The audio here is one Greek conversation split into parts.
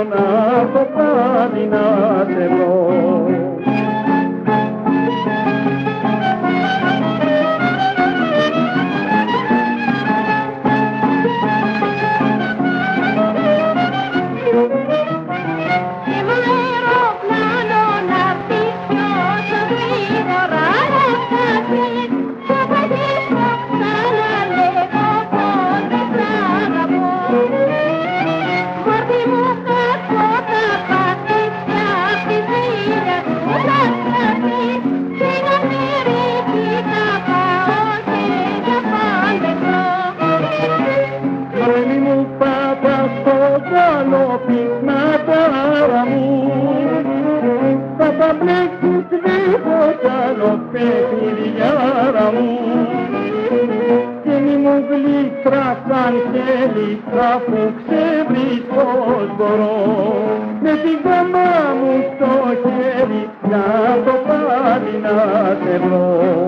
να το πάλι να σε βρω. Ματάρα μου, θα τα πλέξεις λίγο κι άλλο παιχνιδιάρα μου και μη μου γλύτρα σαν χέλιστρα που ξεβρεις πως μπορώ με την καμπά μου στο χέρι να το πάλι να σε βρω.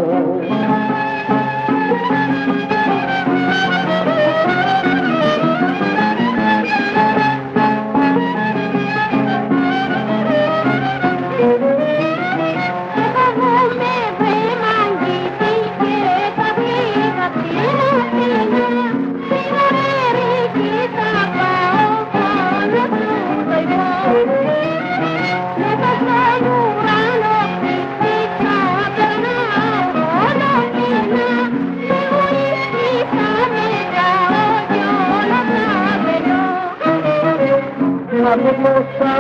Άκουσα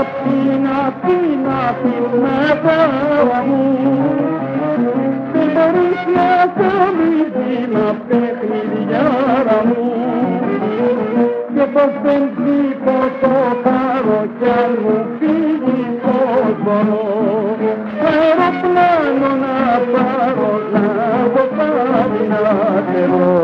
την ματάρα μου δεν μπορείς να κάνεις την παιχνιδιάρα μου και πως δεν τρίπω το πάρω κι αν μου φύγει πως μπορώ αεροπλάνο να πάρω να το πάρει να σε βρω.